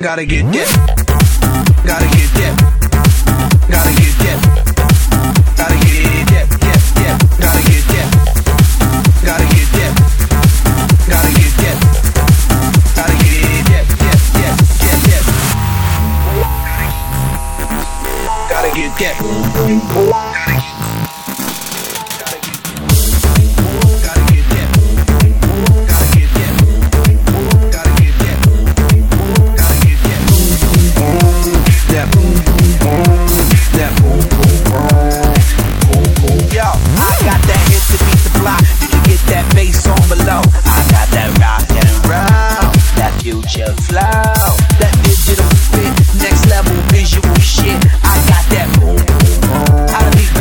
Gotta get that. Gotta get that. Gotta get that. Gotta get that. Yeah. Gotta get that. Gotta get that. Gotta get that. Gotta get that. Yeah. Gotta get that. Future flow, that digital fit, next level visual shit. I got that boom, boom, boom. How to be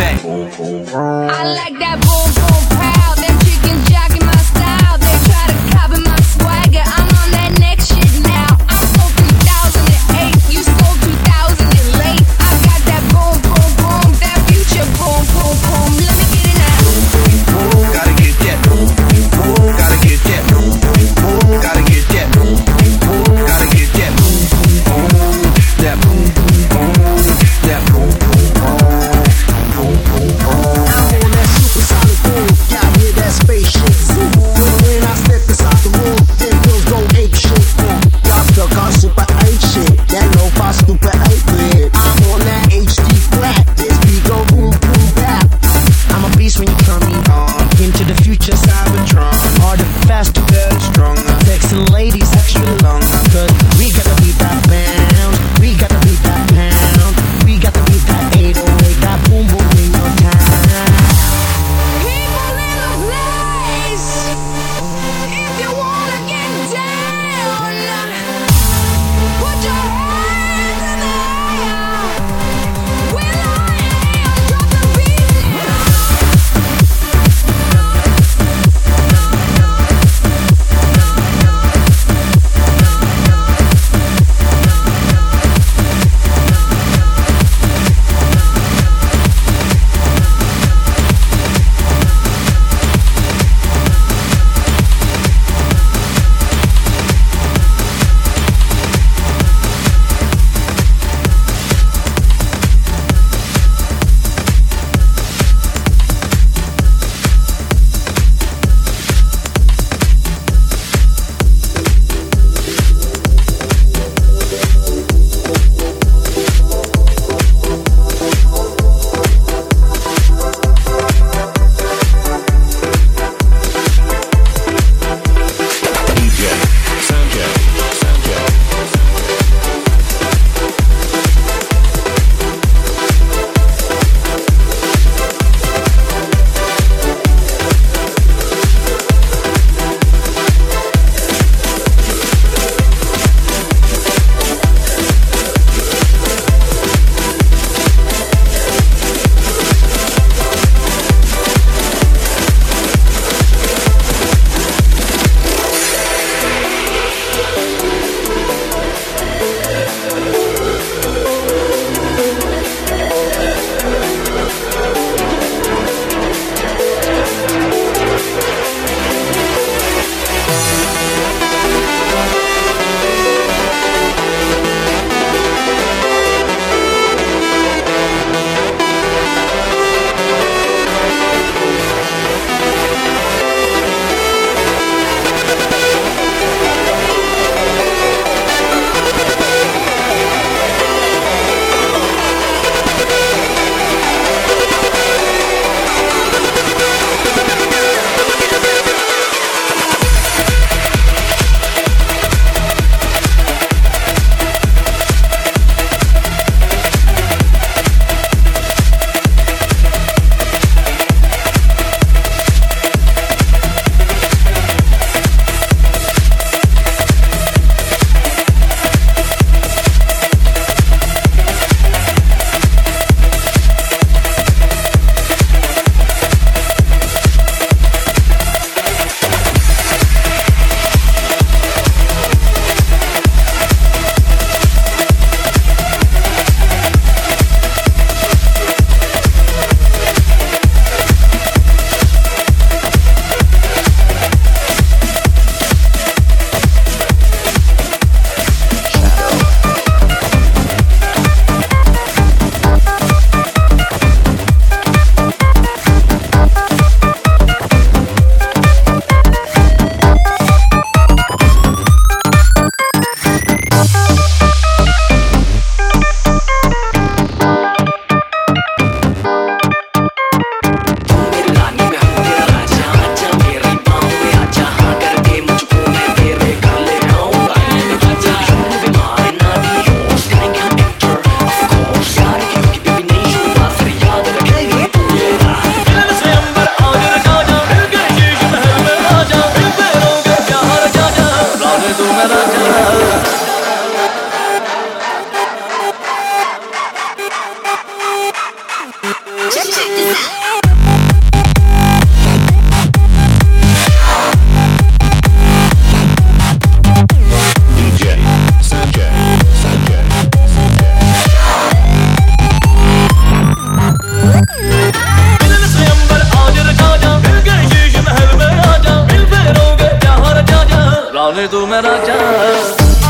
रानी तू मेरा जान,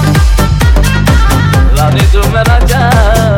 रानी तू मेरा जान।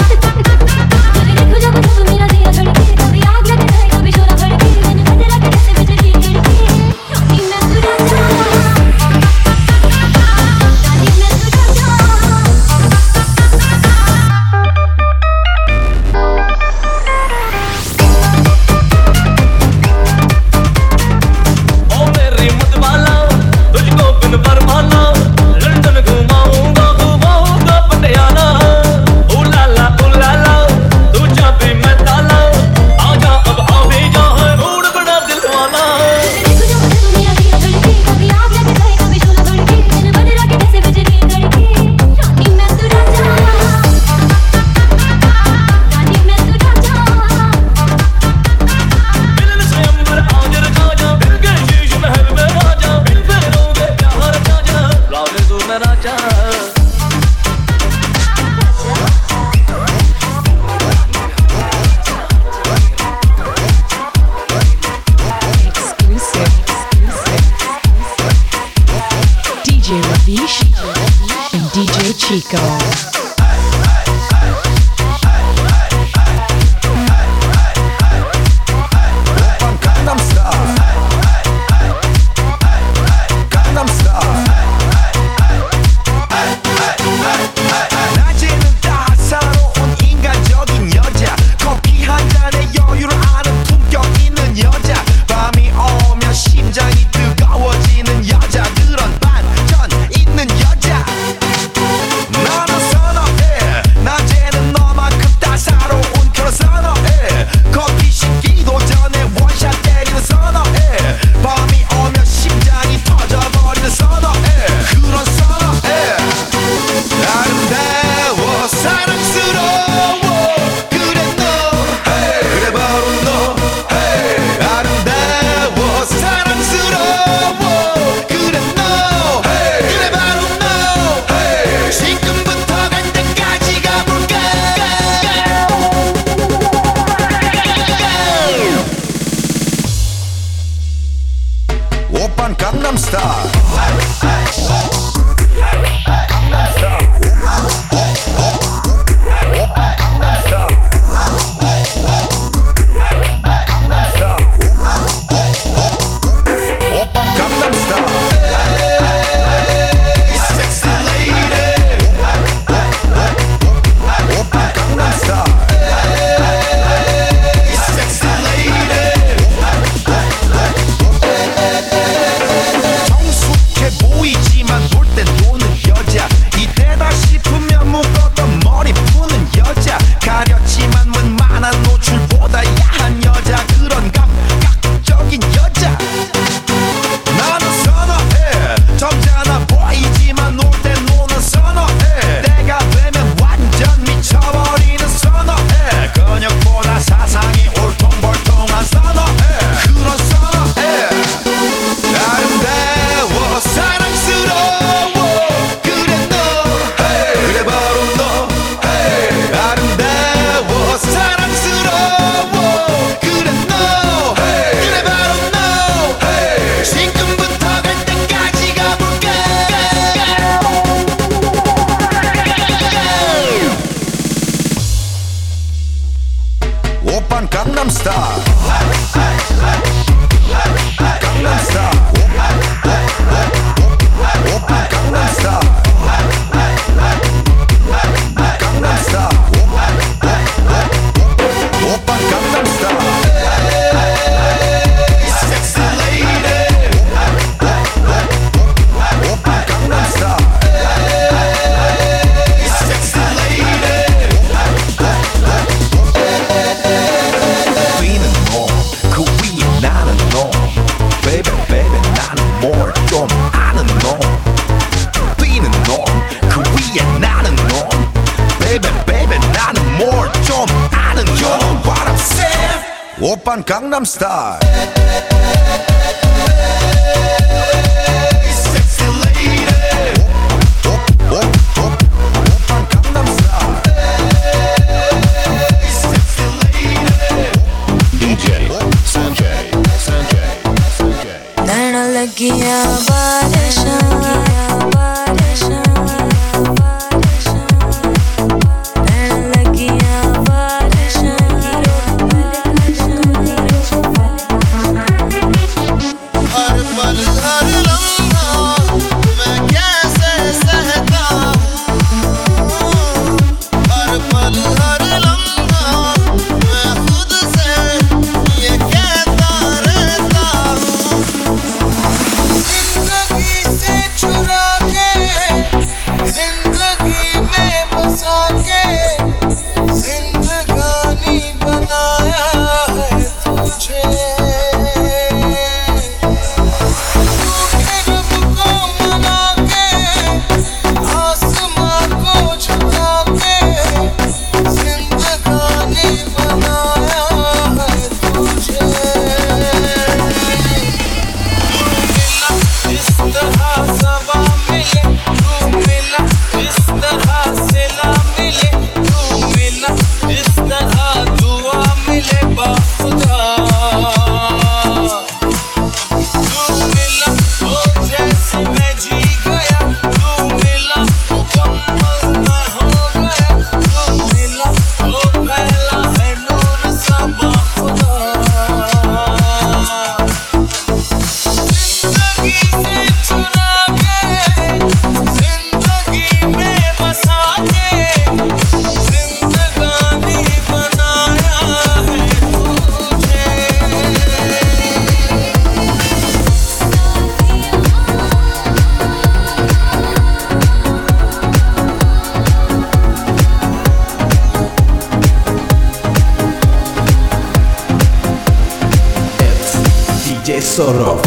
Chico. 오빤 강남스타일 날 놀래키야 바래션 Sorrow.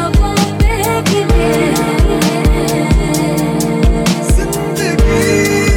जिंदगी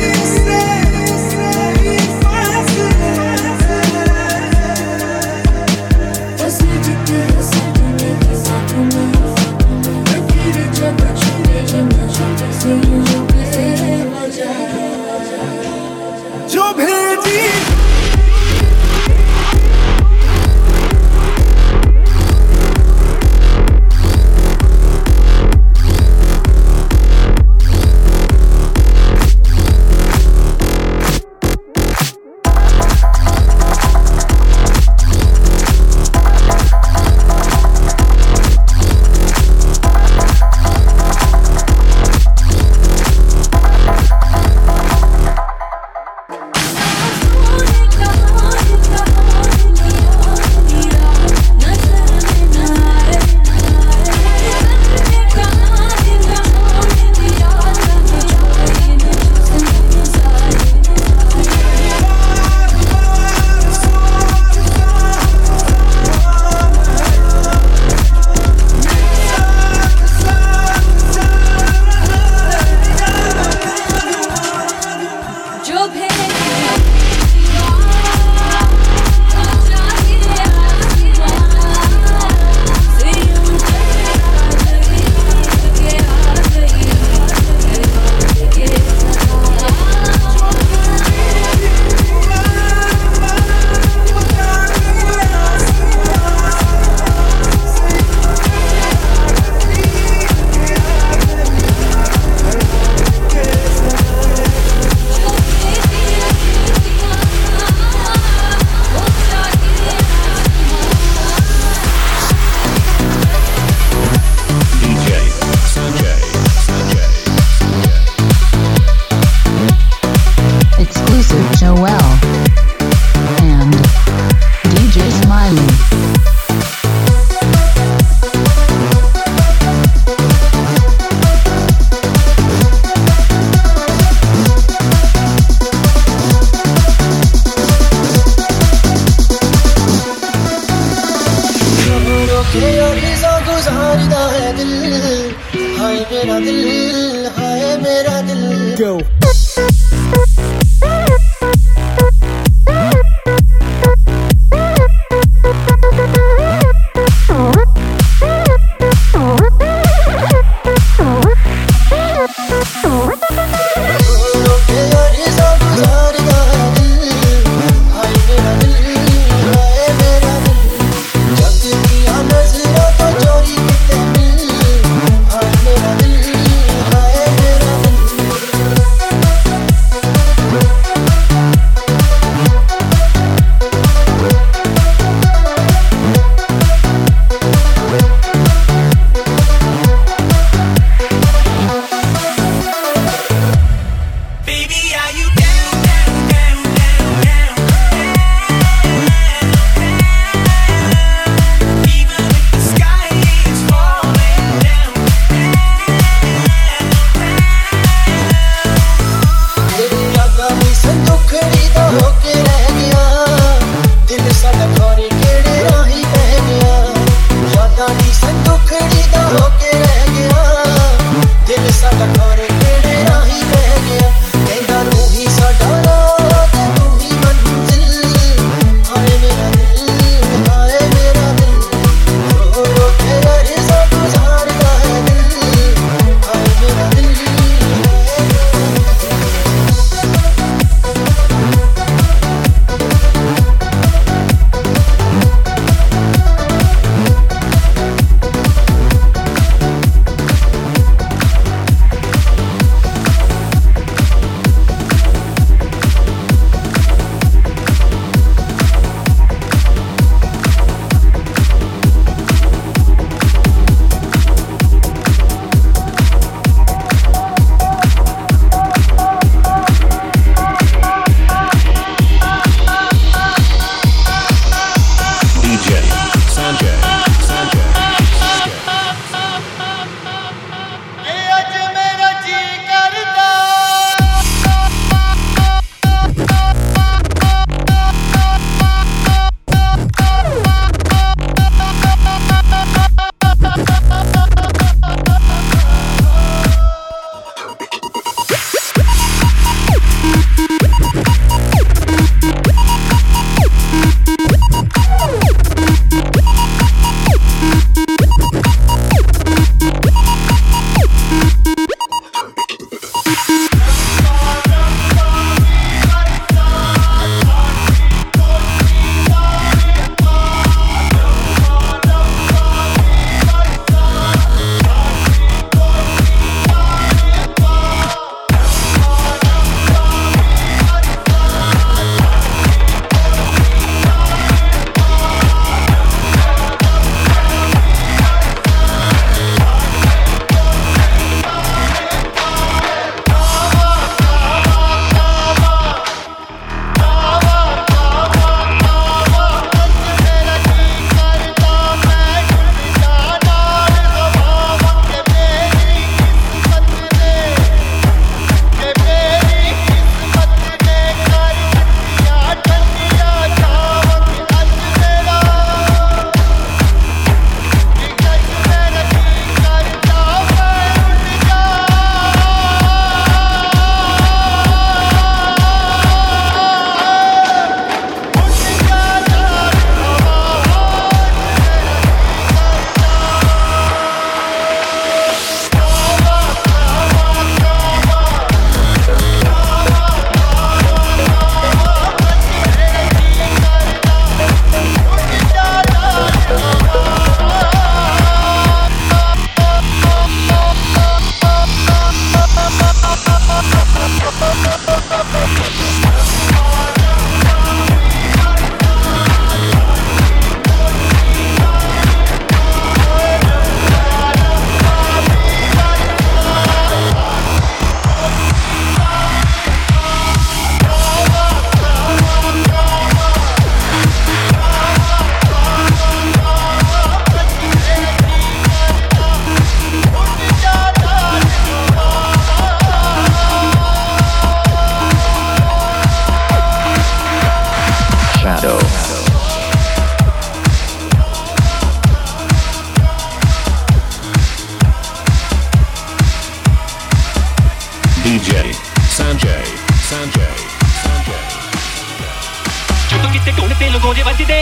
ਜਦੋਂ ਕਿਤੇ ਢੋਲ ਤੇ ਲਗੋਜੇ ਵੱਜਦੇ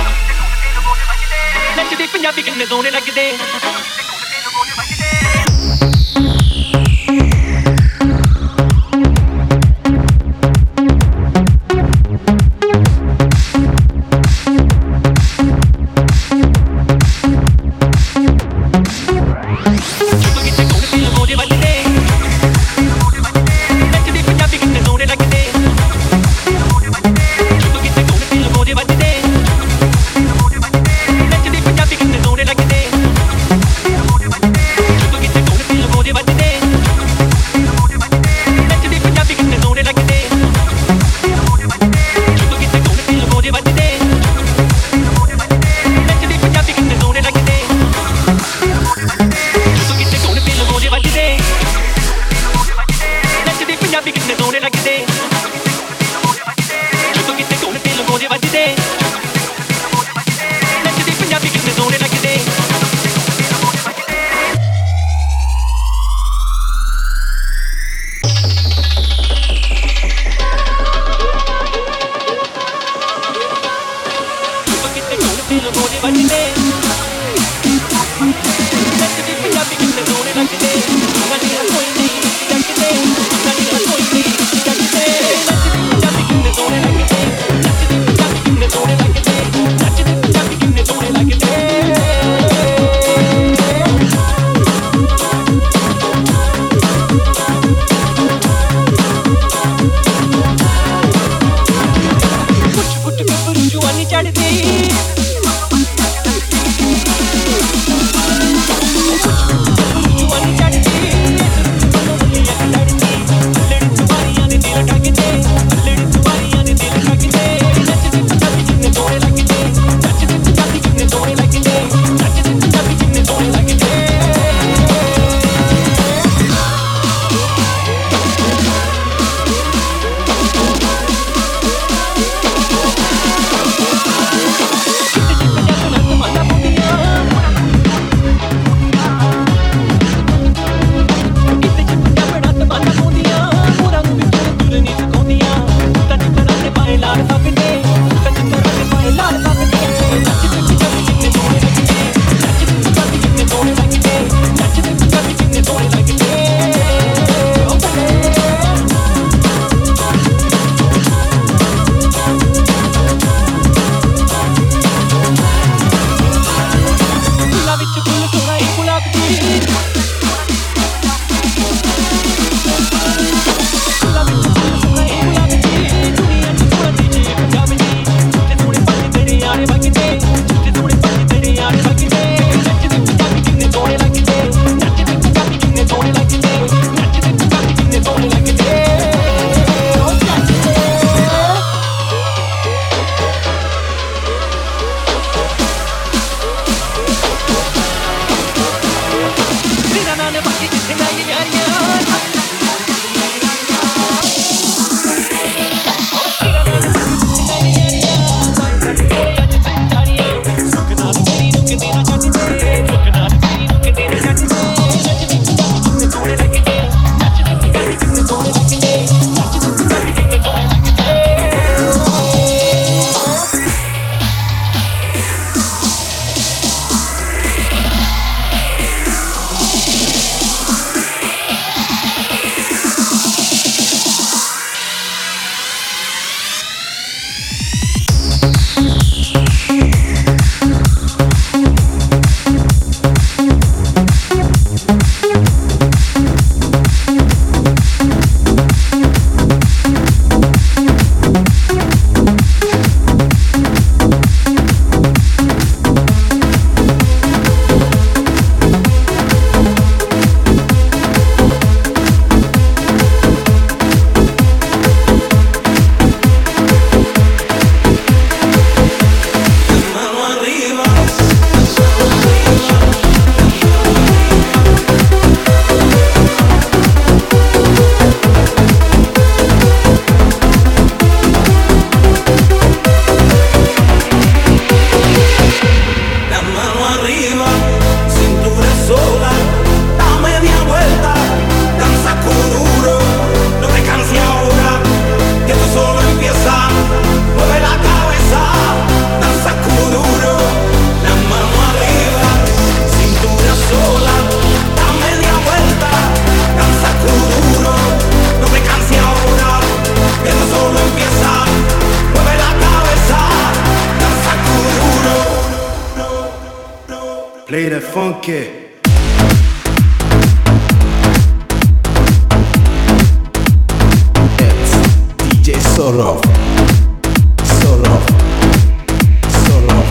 ਨੱਚਦੇ ਪੰਜਾਬੀ ਕਿੰਨੇ ਸੋਹਣੇ ਲੱਗਦੇ ਲੱਗਦੇ Play that funky. It's DJ Sorov. Sorov. Sorov.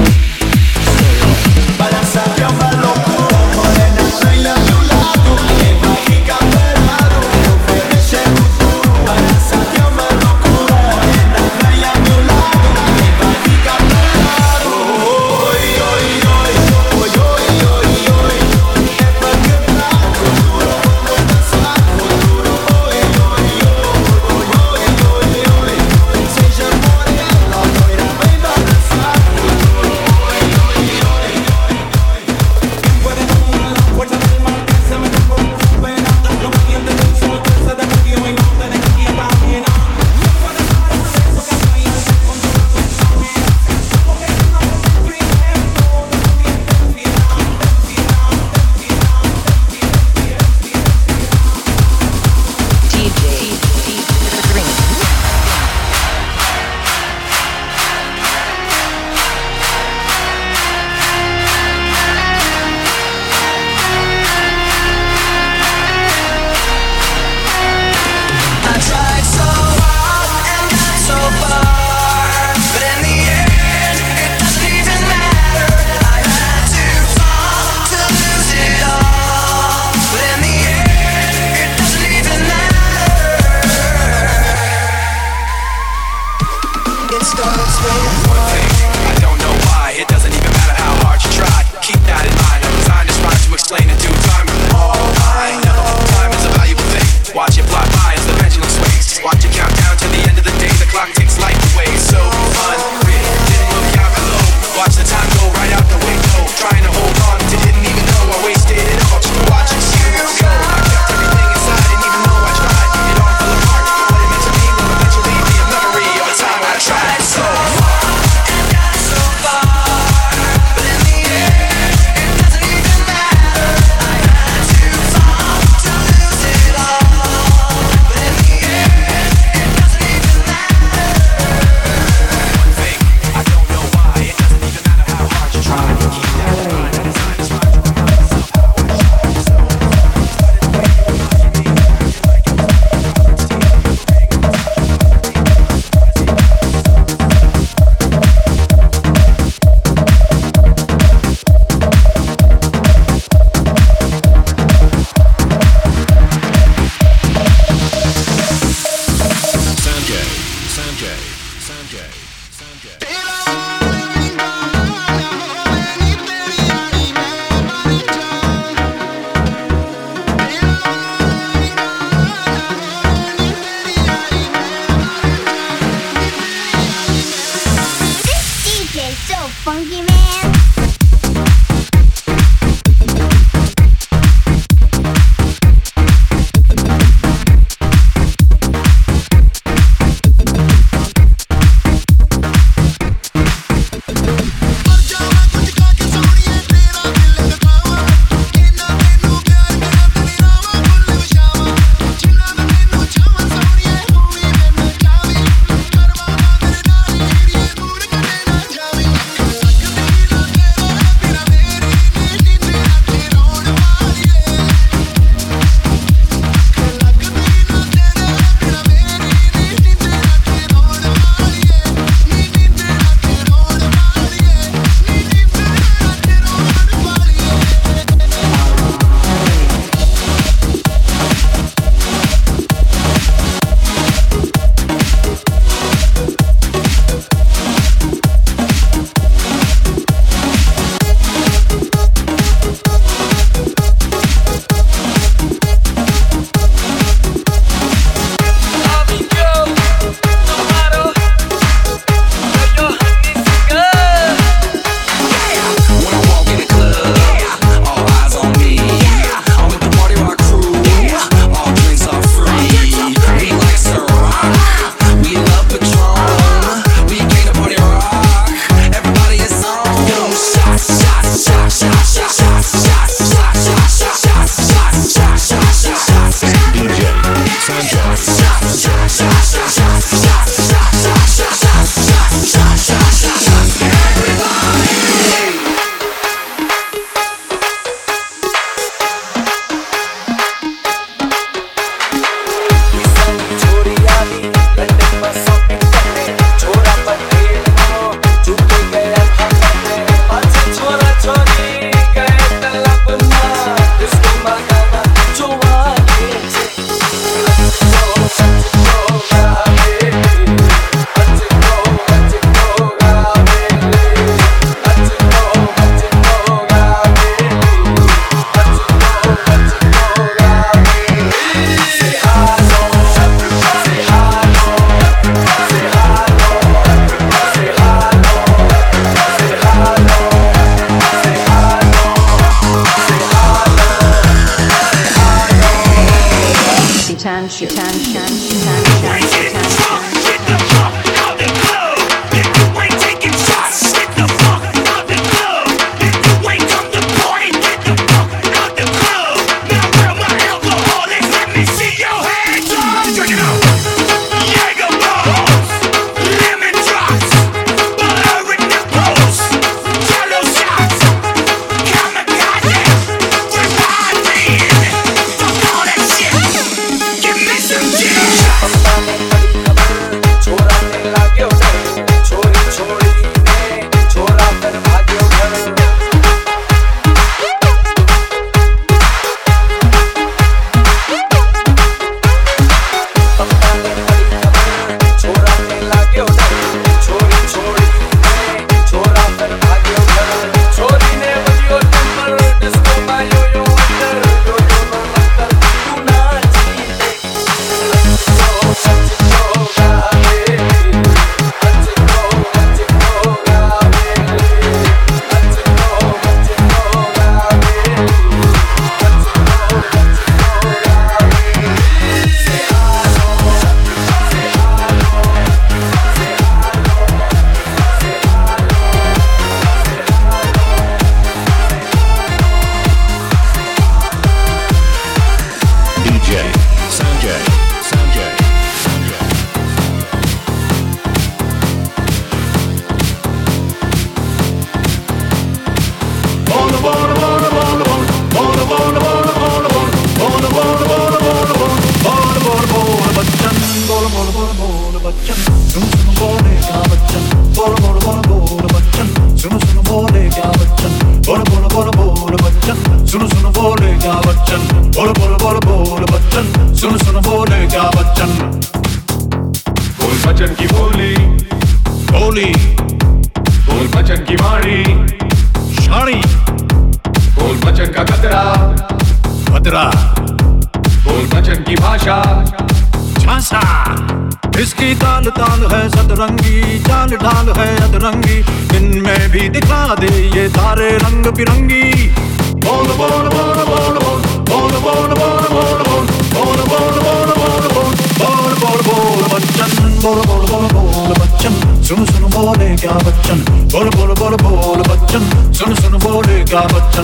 Balanzate a ballo puro, morena, baila a tu lado, que mágica pelado, que ofrece futuro. Balanzate a ballo puro, morena, baila a tu lado, que mágica pelado. Oi, oi, oi, oi, oi, oi, oi, é pra quebrar futuro, vamos dançar futuro. Oi, oi, oi, oi, oi, oi, seja morena, loira, vem balançar futuro. Oi, oi, oi. Puede con la fuerza del mar que se mete con su pena. Lo valiente del sol que se desafío y no te deja quieta, nena. No puedes dar un beso que baila con tu sensación. Porque es una vez el primero, todo viene del final, del final, del final, del final, del final. DJ Green. I tried so hard and got so far, but in the end, it doesn't even matter. I had to fall to lose it all, but in the end, it doesn't even matter. It starts with One thing, I don't know why. It doesn't even matter how hard you try. Keep that in mind. I'm designed this rhyme to explain in due time. All I know, time is a valuable thing. Watch it fly by as the pendulum swings. Watch it count down to the end of the day. The clock takes life away. So unreal. Didn't look out below. Watch the time go right out the window. Trying to hold on to didn't even know I wasted it all. Just to watch it you go. I kept everything inside, and even though I tried, it all fell apart. But what it meant to me will eventually be a memory of a time I tried so hard and got so far, but in the end, it doesn't even matter. I had to fall to lose it all, but in the end, it doesn't even matter. one thing. I don't know why. It doesn't even matter how hard you try. Keep that in mind. I designed this rhyme to remind myself how I shine. So started the way you were looking me, acting like it was my first team. This DJ's so funky, man. बोल बोल बच्चन सुन सुन बोले क्या बच्चन बोल बोल बोल बोल बच्चन सुन सुन बोले क्या बच्चन बोल बोल बोल बोल बच्चन सुन सुन बोले क्या बच्चन बोल बोल बोल बोल बच्चन सुन सुन बोले क्या बच्चन बोल बच्चन की बोली बोली बोल बच्चन की वाणी शाणी बोल बच्चन का खतरा भद्रा बोल बच्चन की भाषा झांसा इसकी ताल ताल है सतरंगी चाल ढाल है अधरंगी इनमें भी दिखा दे ये तारे रंग बिरंगी बोल बोल बोल बोल बोल बोल बोल बोल बोल बोल बोल बोल बोल बोल बोल बोल बोल बोल बच्चन बोल बोल बोल बोल बच्चन सुन सुन बोले क्या बच्चन बोल बोल बोल बोल बच्चन सुन सुन बोले क्या बच्चन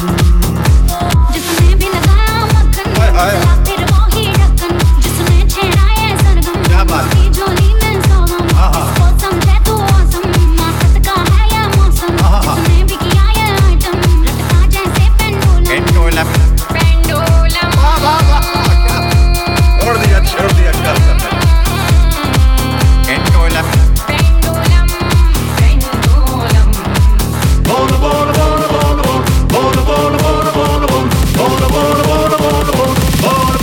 जिसने भी लगाया मक्खन फिर वो ही ढक्कन जिसने छेड़ा ये सरगम क्या बात की झोली में सोगम इसको समझे तू औसम मौसम का है ये मौसम जिसने भी किया ये आइटम लटका जैसे पेंडुलम पेंडुलम छोड़ दिया पेंडुलम पेंडुलम पेंडुलम बोल बोल बोल बोल बोल बोल बोल बोल बोल बोल बोल बोल बोल बोल बोल बोल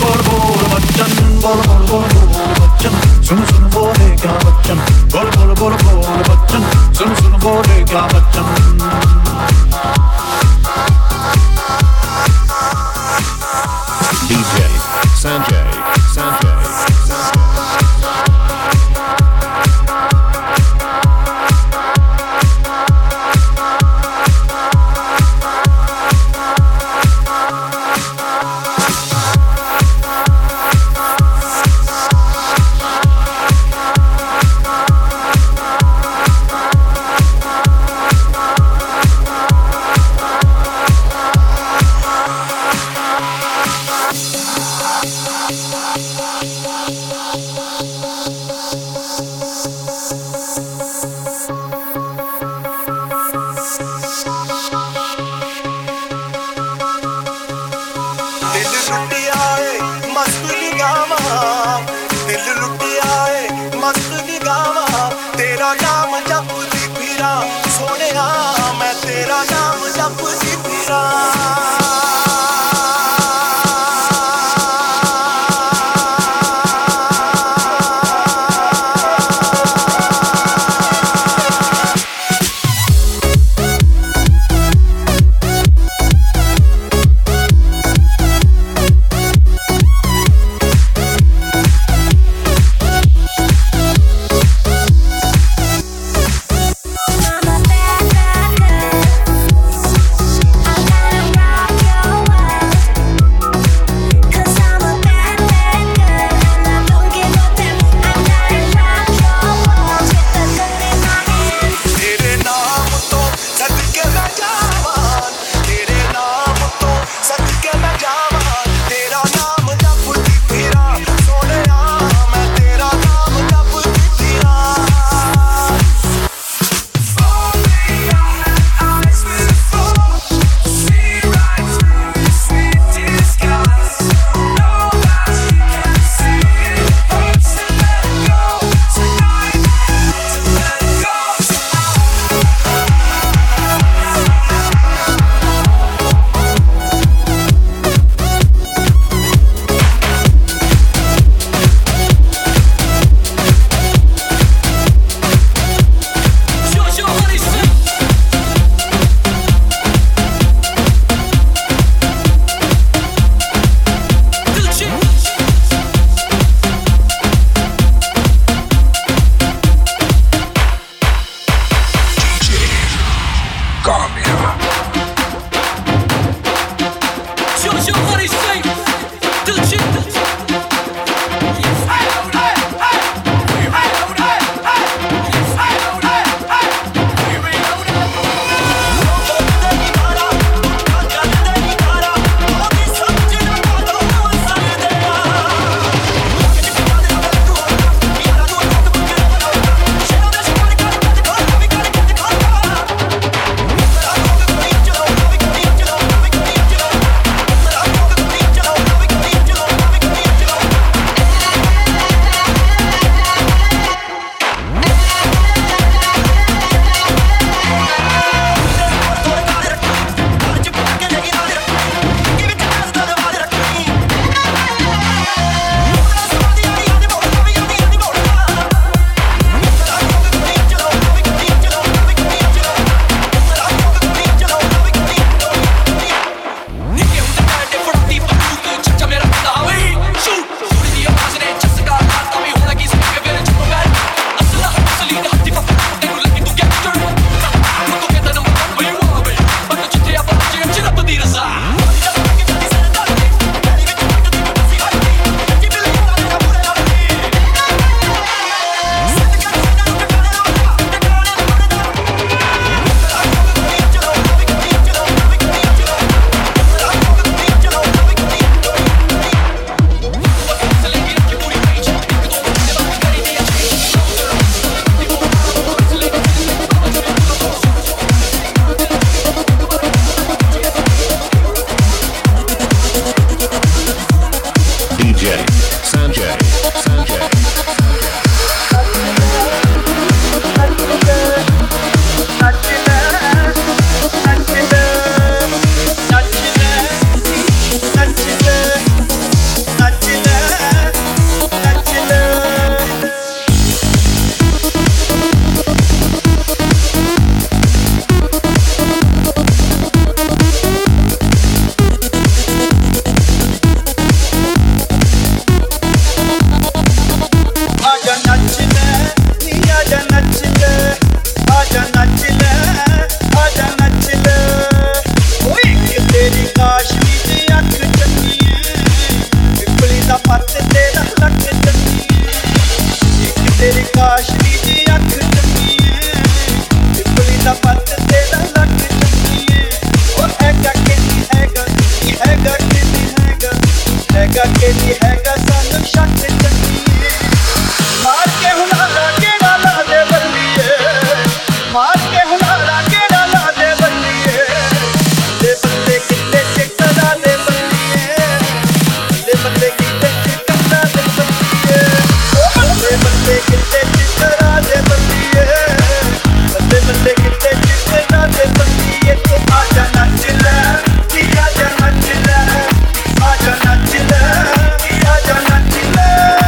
तेरी काशनी दी अख चंगिए पिपली दा पत्त तेरा लक चंगिए ओ हैगा कि नहीं हैगा हैगा कि नहीं हैगा हैगा कि नहीं हैगा सानू शक चंगिए मार के हुलारा केड़ा ला दे बल्लिए मार के हुलारा केड़ा ला दे बल्लिए ले बल्ले किते चिकरा दे बल्लिए ले बल्ले किते चिकरा दे बल्लिए ले बल्ले किते चिकरा दे बल्लिए बल्ले बल्ले किते चिकरा दे बल्लिए तो आजा नाच ले आजा नाच ले आजा नाच ले आजा नाच ले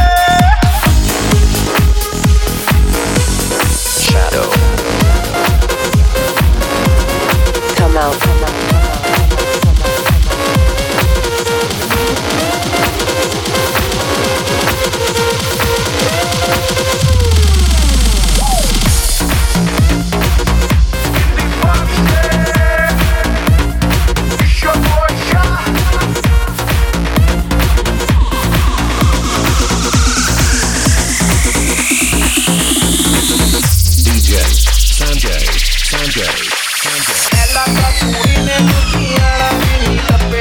Shadow. Come out. DJ Sanjay. Ella Kapoorine luthiana mini tappe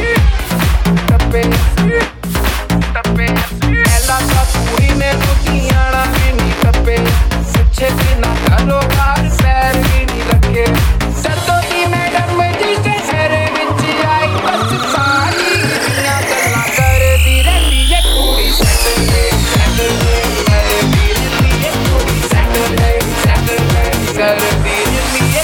Ella Kapoorine luthiana mini tappe piche ki na karo baar pair vi nahi rakhe saddo di madam ji shehre vich aayi bas saali diya gallan kardi rehndi ye koodi Saturday kardi rehndi ye koodi Saturday kardi rehndi ye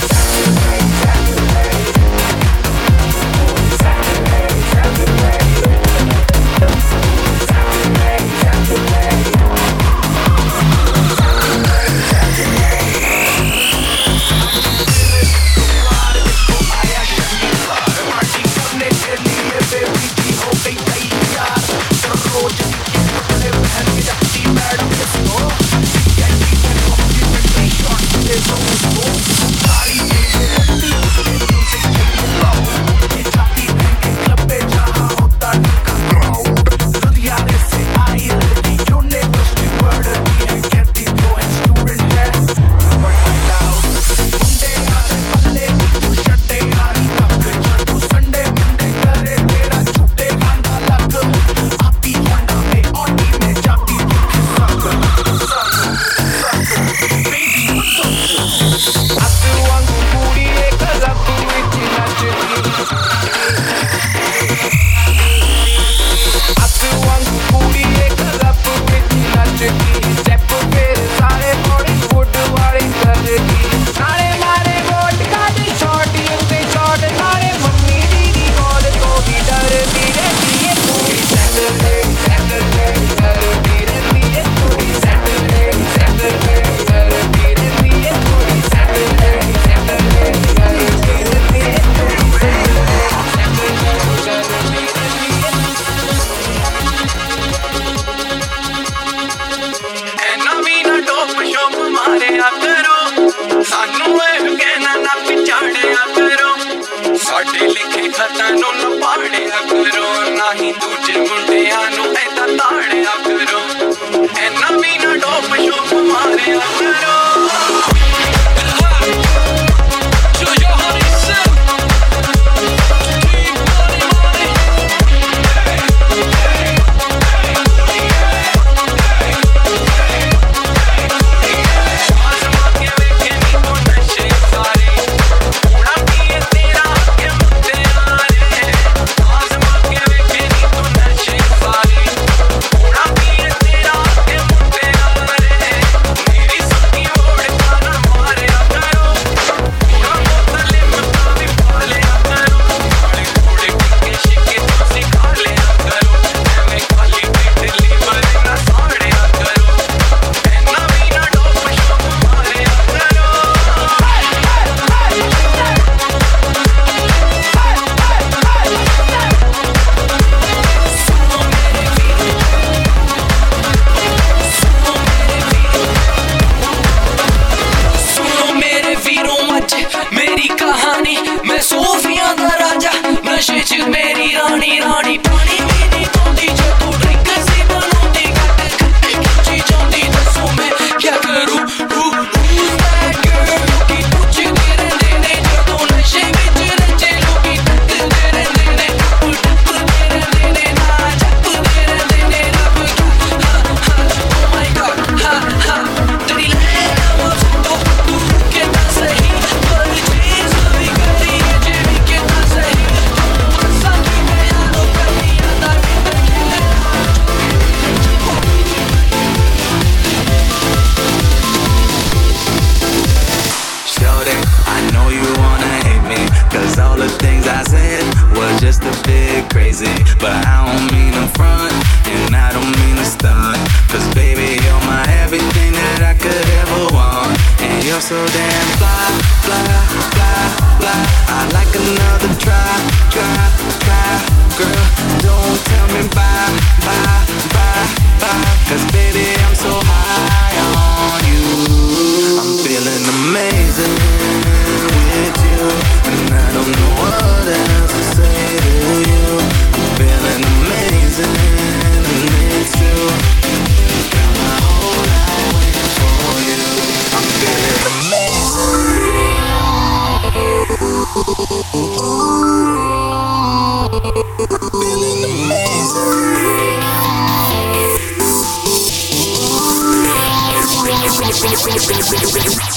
ਸਾਡੇ ਲਿਖੇ ਖਤਾਂ ਨੂੰ ਨਾ ਪਾੜਿਆ ਕਰੋ ਨਾ ਹੀ ਦੂਜੇ ਮੁੰਡਿਆਂ ਨੂੰ ਐਦਾਂ ਤਾੜਿਆ ਕਰੋ ਐਨਾ ਵੀ ਨਾ ਡੋਪ ਸ਼ੋਪ ਮਾਰਿਆ ਕਰੋ Body You're so damn fly, fly, fly, fly. I'd like another try, girl. Don't tell me bye, bye, bye, bye. 'Cause baby, I'm so high on you. I'm feeling amazing with you, and I don't know what else to say to you. I'm feeling amazing, and it's true. Got my whole life waiting for you. I'm feeling amazing. Feeling amazing.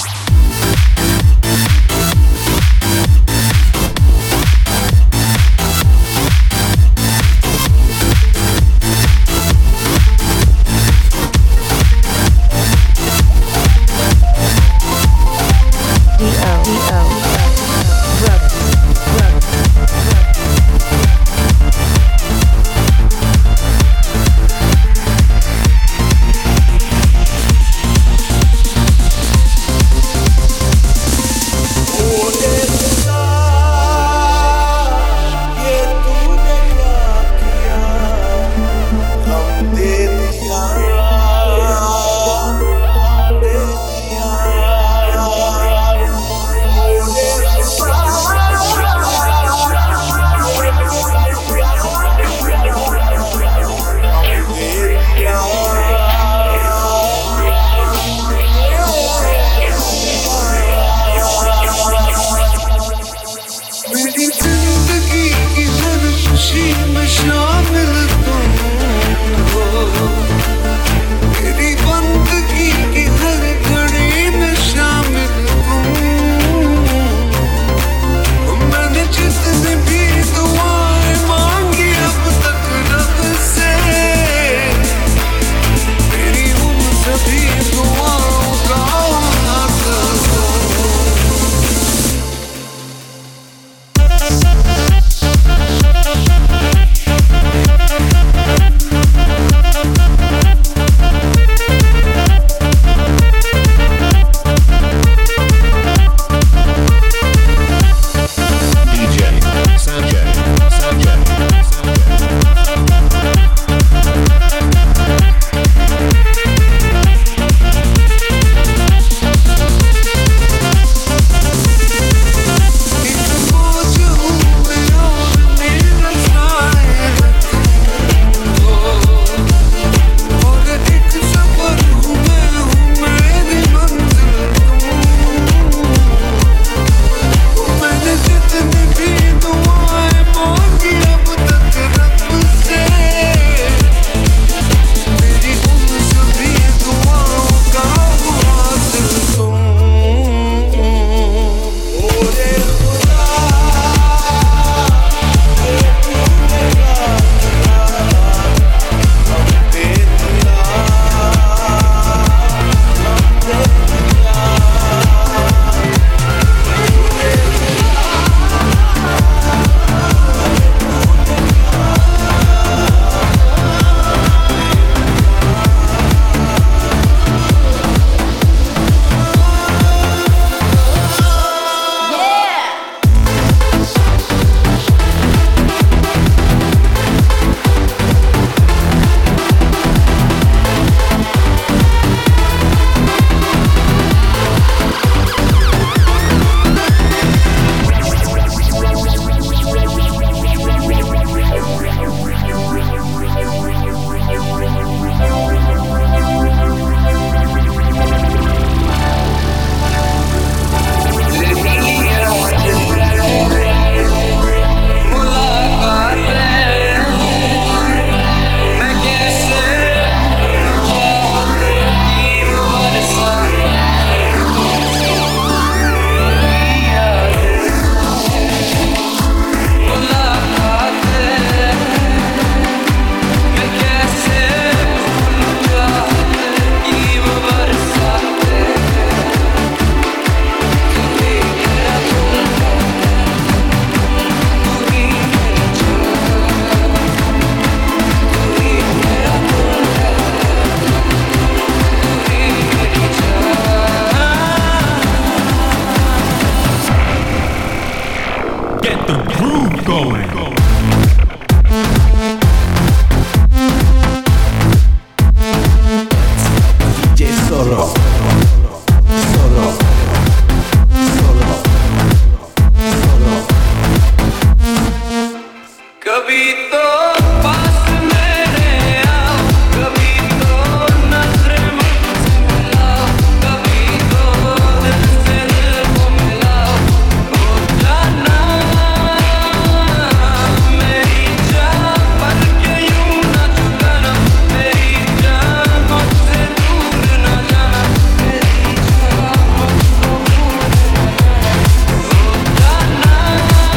Sorof. कभी तो पास मेरे आओ, कभी तो नजरें मुझसे मिलाओ, कभी तो दिल से दिल को मिलाओ, हो जाना मेरी जान पर के यूं न छुड़ाना, मेरी जान मुझसे दूर न जाना, मेरी जान मुझको भूल न जाना, हो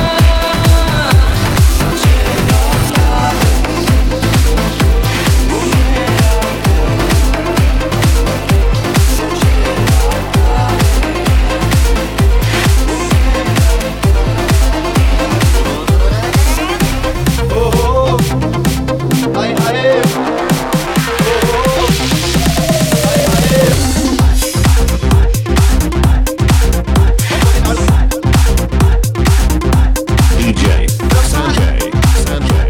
DJ Sanjay.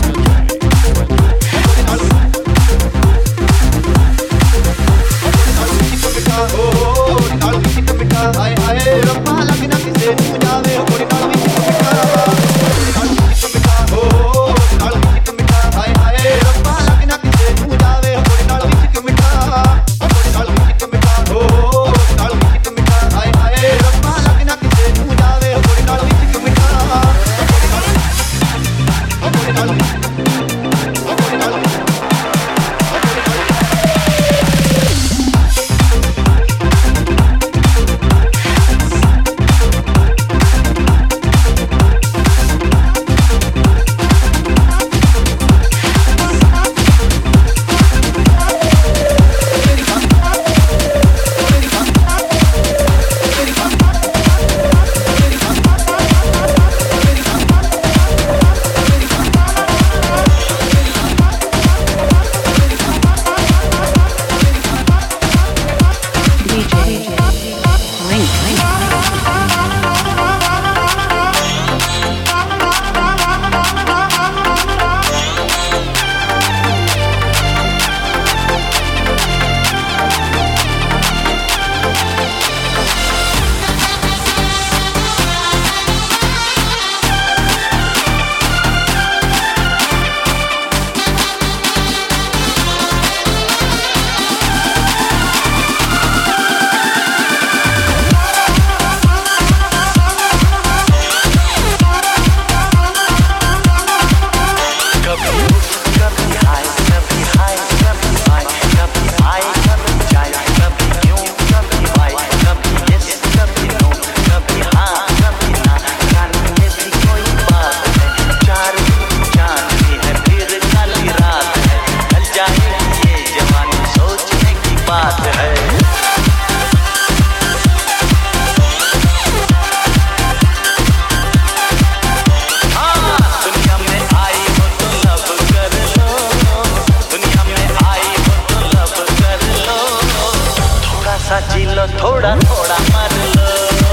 थोड़ा थोड़ा मर लो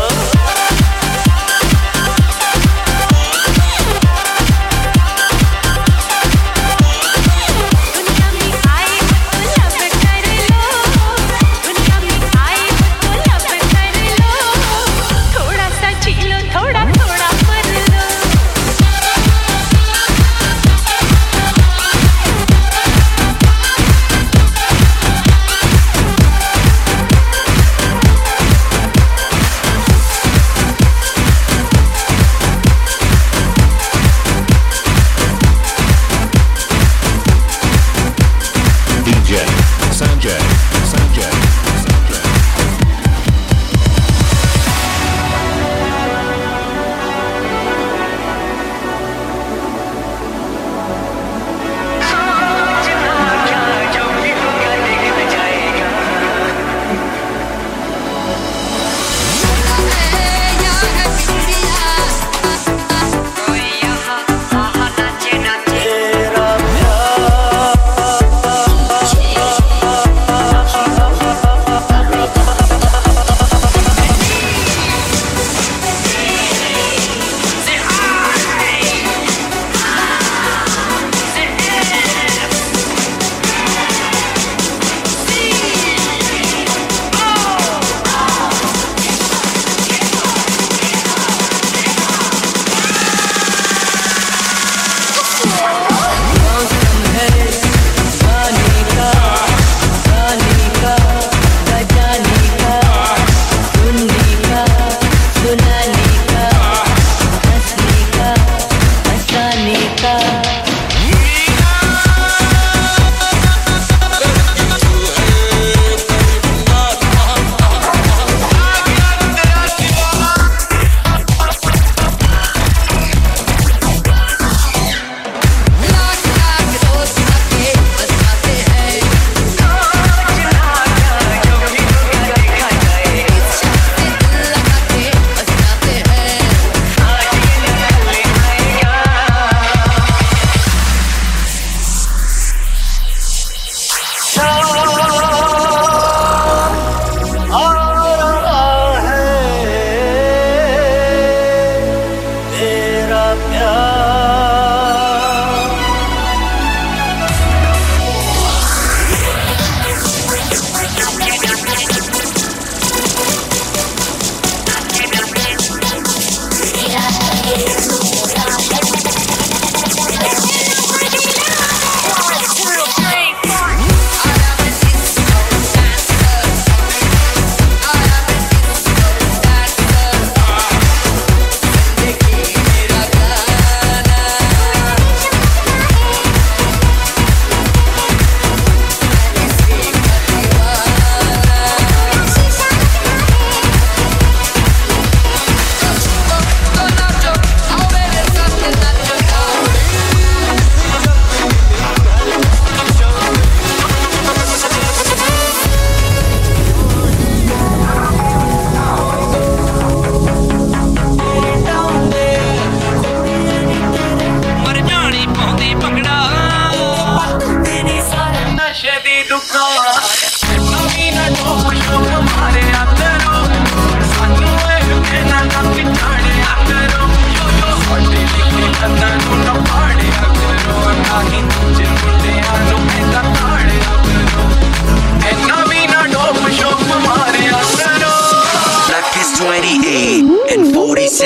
दुनिया में आए हो तो लब कर लो, दुनिया में आए हो तो लब कर लो, थोड़ा सा जी लो थोड़ा थोड़ा मर लो।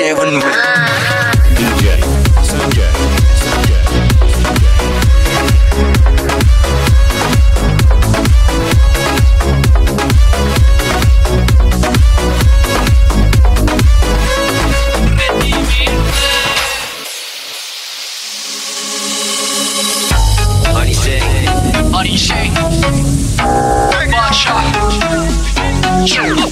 heaven with DJ Sanjay. Money shake, Bacha,